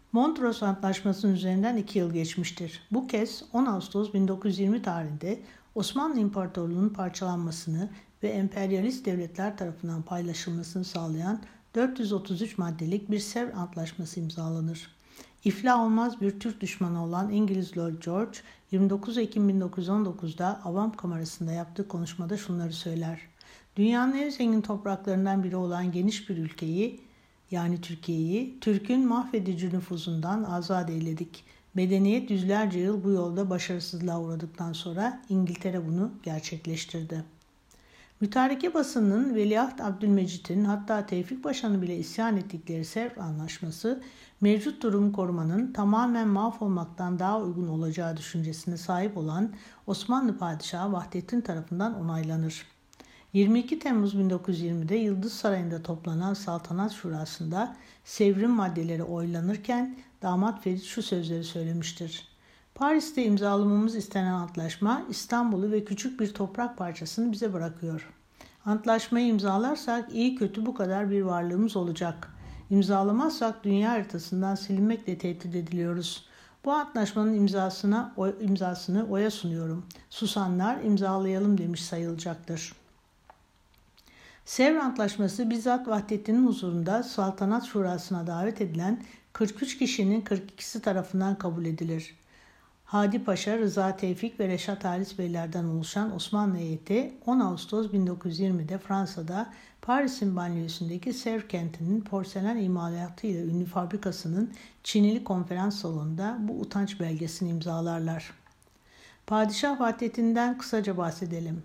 Mondros Antlaşması'nın üzerinden 2 yıl geçmiştir. Bu kez 10 Ağustos 1920 tarihinde Osmanlı İmparatorluğu'nun parçalanmasını ve emperyalist devletler tarafından paylaşılmasını sağlayan 433 maddelik bir Sevr Antlaşması imzalanır. İflah olmaz bir Türk düşmanı olan İngiliz Lloyd George, 29 Ekim 1919'da Avam Kamerası'nda yaptığı konuşmada şunları söyler. Dünyanın en zengin topraklarından biri olan geniş bir ülkeyi, yani Türkiye'yi, Türk'ün mahvedici nüfuzundan azat eyledik. Medeniyet yüzlerce yıl bu yolda başarısızlığa uğradıktan sonra İngiltere bunu gerçekleştirdi. Mütareke basınının Veliaht Abdülmecit'in hatta Tevfik Paşa'nın bile isyan ettikleri Sevr Anlaşması, mevcut durumu korumanın tamamen mahvolmaktan daha uygun olacağı düşüncesine sahip olan Osmanlı Padişahı Vahdettin tarafından onaylanır. 22 Temmuz 1920'de Yıldız Sarayı'nda toplanan Saltanat Şurası'nda Sevr'in maddeleri oylanırken damat Ferit şu sözleri söylemiştir. Paris'te imzalamamız istenen antlaşma İstanbul'u ve küçük bir toprak parçasını bize bırakıyor. Antlaşmayı imzalarsak iyi kötü bu kadar bir varlığımız olacak. İmzalamazsak dünya haritasından silinmekle tehdit ediliyoruz. Bu antlaşmanın imzasını O'ya sunuyorum. Susanlar imzalayalım demiş sayılacaktır. Sevr Antlaşması bizzat Vahdettin'in huzurunda Saltanat Şurası'na davet edilen 43 kişinin 42'si tarafından kabul edilir. Hadi Paşa, Rıza Tevfik ve Reşat Halis Beylerden oluşan Osmanlı heyeti 10 Ağustos 1920'de Fransa'da Paris'in banliyösündeki Sevr kentinin porselen imalatıyla ünlü fabrikasının Çinili konferans salonunda bu utanç belgesini imzalarlar. Padişah Vahdettin'den kısaca bahsedelim.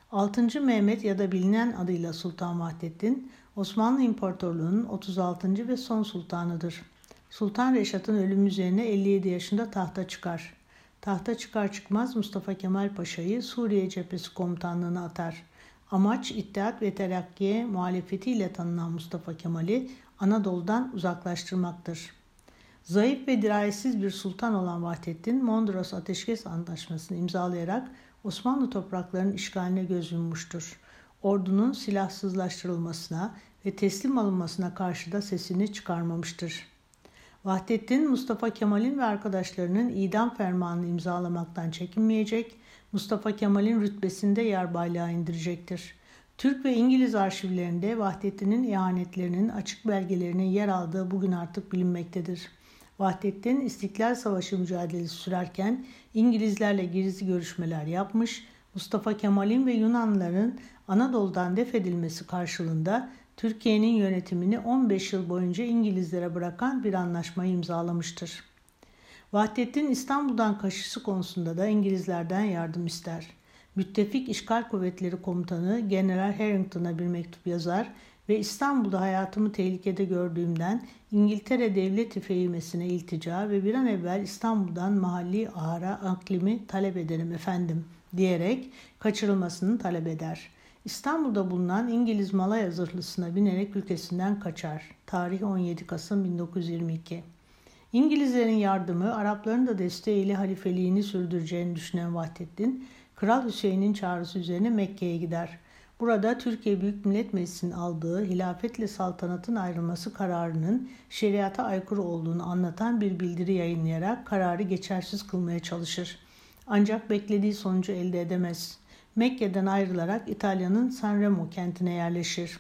6. Mehmet ya da bilinen adıyla Sultan Vahdettin, Osmanlı İmparatorluğu'nun 36. ve son sultanıdır. Sultan Reşat'ın ölümü üzerine 57 yaşında tahta çıkar. Tahta çıkar çıkmaz Mustafa Kemal Paşa'yı Suriye Cephesi Komutanlığı'na atar. Amaç İttihat ve Terakki'ye muhalefetiyle tanınan Mustafa Kemal'i Anadolu'dan uzaklaştırmaktır. Zayıf ve dirayetsiz bir sultan olan Vahdettin, Mondros Ateşkes Antlaşması'nı imzalayarak Osmanlı topraklarının işgaline göz yummuştur. Ordunun silahsızlaştırılmasına ve teslim alınmasına karşı da sesini çıkarmamıştır. Vahdettin, Mustafa Kemal'in ve arkadaşlarının idam fermanını imzalamaktan çekinmeyecek, Mustafa Kemal'in rütbesinde yarbay indirecektir. Türk ve İngiliz arşivlerinde Vahdettin'in ihanetlerinin açık belgelerinin yer aldığı bugün artık bilinmektedir. Vahdettin İstiklal Savaşı mücadelesi sürerken İngilizlerle gizli görüşmeler yapmış, Mustafa Kemal'in ve Yunanlıların Anadolu'dan def edilmesi karşılığında Türkiye'nin yönetimini 15 yıl boyunca İngilizlere bırakan bir anlaşmayı imzalamıştır. Vahdettin İstanbul'dan kaçışı konusunda da İngilizlerden yardım ister. Müttefik İşgal Kuvvetleri Komutanı General Harrington'a bir mektup yazar ve İstanbul'da hayatımı tehlikede gördüğümden İngiltere Devlet-i Fehimesi'ne iltica ve bir an evvel İstanbul'dan mahalli ahara aklimi talep ederim efendim diyerek kaçırılmasını talep eder. İstanbul'da bulunan İngiliz Malaya zırhlısına binerek ülkesinden kaçar. Tarih 17 Kasım 1922. İngilizlerin yardımı, Arapların da desteğiyle halifeliğini sürdüreceğini düşünen Vahdettin, Kral Hüseyin'in çağrısı üzerine Mekke'ye gider. Burada Türkiye Büyük Millet Meclisi'nin aldığı hilafetle saltanatın ayrılması kararının şeriata aykırı olduğunu anlatan bir bildiri yayınlayarak kararı geçersiz kılmaya çalışır. Ancak beklediği sonucu elde edemez. Mekke'den ayrılarak İtalya'nın Sanremo kentine yerleşir.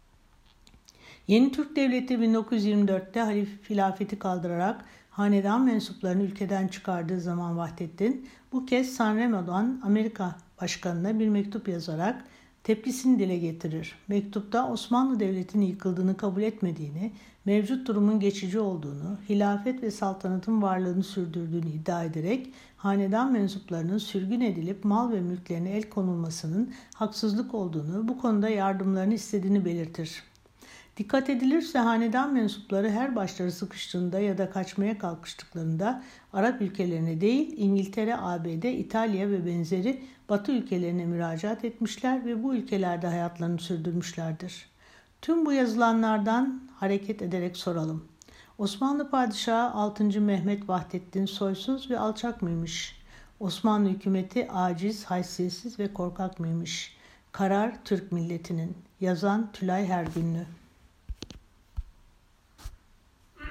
Yeni Türk Devleti 1924'te hilafeti kaldırarak hanedan mensuplarını ülkeden çıkardığı zaman Vahdettin bu kez Sanremo'dan Amerika Başkanı'na bir mektup yazarak tepkisini dile getirir. Mektupta Osmanlı Devleti'nin yıkıldığını kabul etmediğini, mevcut durumun geçici olduğunu, hilafet ve saltanatın varlığını sürdürdüğünü iddia ederek hanedan mensuplarının sürgün edilip mal ve mülklerine el konulmasının haksızlık olduğunu, bu konuda yardımlarını istediğini belirtir. Dikkat edilirse hanedan mensupları her başları sıkıştığında ya da kaçmaya kalkıştıklarında Arap ülkelerine değil İngiltere, ABD, İtalya ve benzeri Batı ülkelerine müracaat etmişler ve bu ülkelerde hayatlarını sürdürmüşlerdir. Tüm bu yazılanlardan hareket ederek soralım. Osmanlı Padişahı 6. Mehmet Vahdettin soysuz ve alçak mıymış? Osmanlı hükümeti aciz, haysiyetsiz ve korkak mıymış? Karar Türk milletinin. Yazan Tülay Hergünlü.